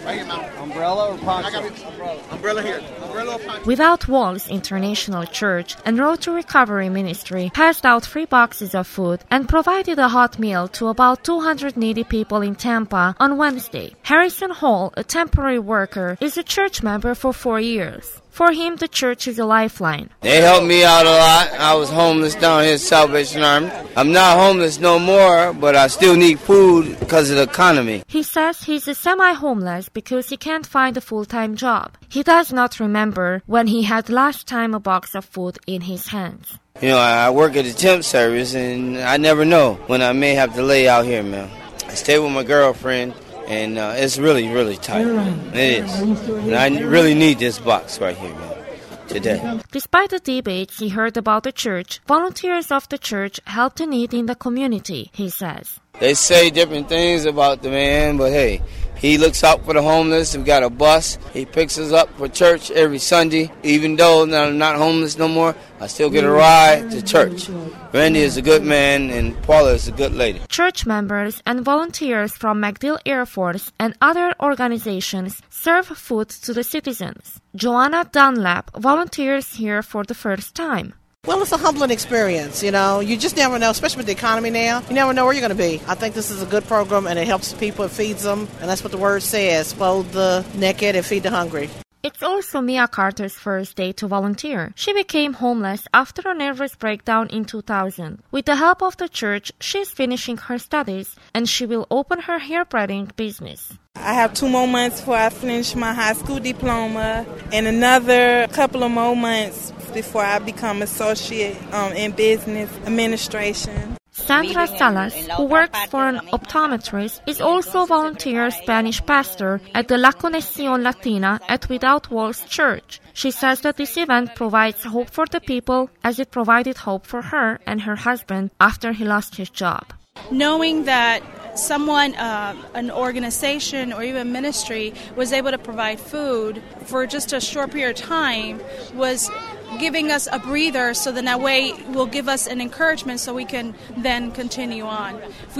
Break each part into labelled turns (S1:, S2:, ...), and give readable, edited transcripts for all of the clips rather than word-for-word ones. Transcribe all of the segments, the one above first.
S1: Umbrella or poncho? Umbrella here. Umbrella or poncho?
S2: Without Walls International Church and Road to Recovery Ministry passed out free boxes of food and provided a hot meal to about 200 needy people in Tampa on Wednesday. Harrison Hall, a temporary worker, is a church member for 4 years. For him, the church is a lifeline.
S3: They helped me out a lot. I was homeless down here at Salvation Army. I'm not homeless no more, but I still need food because of the economy.
S2: He says he's a semi-homeless because he can't find a full-time job. He does not remember when he had last time a box of food in his hands.
S3: You know, I work at the temp service, and I never know when I may have to lay out here, man. I stay with my girlfriend. And it's really, really tight. It is. And I really need this box right here, man, today.
S2: Despite the debates he heard about the church, volunteers of the church help the need in the community, he says.
S3: They say different things about the man, but hey, he looks out for the homeless. We got a bus. He picks us up for church every Sunday. Even though I'm not homeless no more, I still get a ride to church. Randy is a good man, and Paula is a good lady.
S2: Church members and volunteers from MacDill Air Force and other organizations serve food to the citizens. Joanna Dunlap volunteers here for the first time.
S4: Well, it's a humbling experience, you know. You just never know, especially with the economy now. You never know where you're going to be. I think this is a good program, and it helps people, it feeds them, and that's what the word says, clothe the naked and feed the hungry.
S2: It's also Mia Carter's first day to volunteer. She became homeless after a nervous breakdown in 2000. With the help of the church, she's finishing her studies, and she will open her hair-braiding business.
S5: I have 2 more months before I finish my high school diploma and another couple of more months before I become associate in business administration.
S2: Sandra Salas, who works for an optometrist, is also a volunteer Spanish pastor at the La Conexión Latina at Without Walls Church. She says that this event provides hope for the people as it provided hope for her and her husband after he lost his job.
S6: Knowing that someone, an organization or even ministry was able to provide food for just a short period of time was giving us a breather, so then that way will give us an encouragement so we can then continue on. If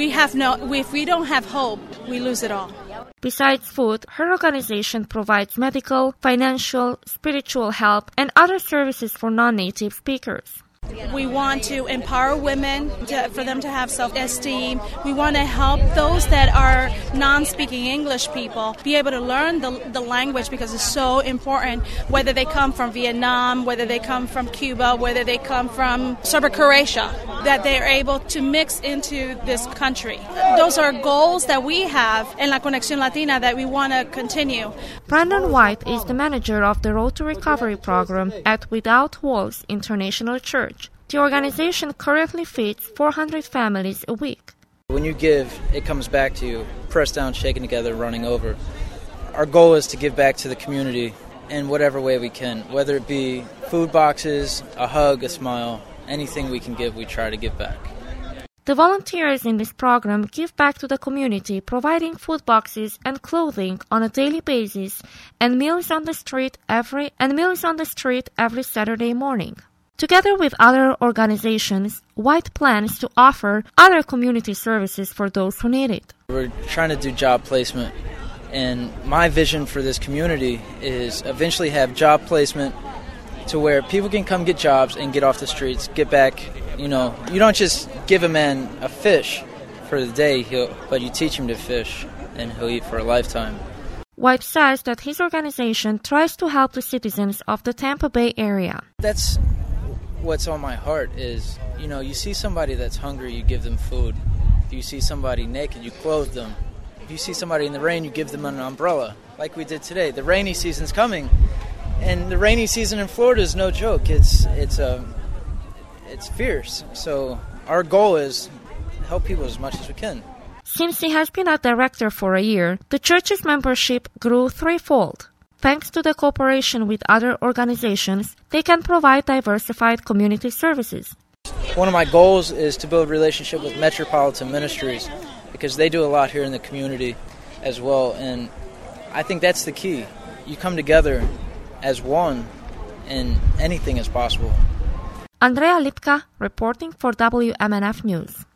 S6: we don't have hope, we lose it all.
S2: Besides food, her organization provides medical, financial, spiritual help, and other services for non-native speakers.
S6: We want to empower women for them to have self-esteem. We want to help those that are non-speaking English people be able to learn the language because it's so important, whether they come from Vietnam, whether they come from Cuba, whether they come from Serbia-Croatia, that they're able to mix into this country. Those are goals that we have in La Conexión Latina that we want to continue.
S2: Brandon White is the manager of the Road to Recovery program at Without Walls International Church. The organization currently feeds 400 families a week.
S7: When you give, it comes back to you, pressed down, shaken together, running over. Our goal is to give back to the community in whatever way we can, whether it be food boxes, a hug, a smile, anything we can give, we try to give back.
S2: The volunteers in this program give back to the community, providing food boxes and clothing on a daily basis and meals on the street every Saturday morning. Together with other organizations, White plans to offer other community services for those who need it.
S7: We're trying to do job placement, and my vision for this community is eventually have job placement to where people can come get jobs and get off the streets, get back. You know, you don't just give a man a fish for the day, but you teach him to fish, and he'll eat for a lifetime.
S2: White says that his organization tries to help the citizens of the Tampa Bay area.
S7: That's what's on my heart is, you know, you see somebody that's hungry, you give them food. If you see somebody naked, you clothe them. If you see somebody in the rain, you give them an umbrella, like we did today. The rainy season's coming, and the rainy season in Florida is no joke. It's fierce. So our goal is help people as much as we can.
S2: Since he has been a director for a year, the church's membership grew threefold. Thanks to the cooperation with other organizations, they can provide diversified community services.
S7: One of my goals is to build a relationship with Metropolitan Ministries because they do a lot here in the community as well, and I think that's the key. You come together as one, and anything is possible.
S2: Andrea Lipka reporting for WMNF News.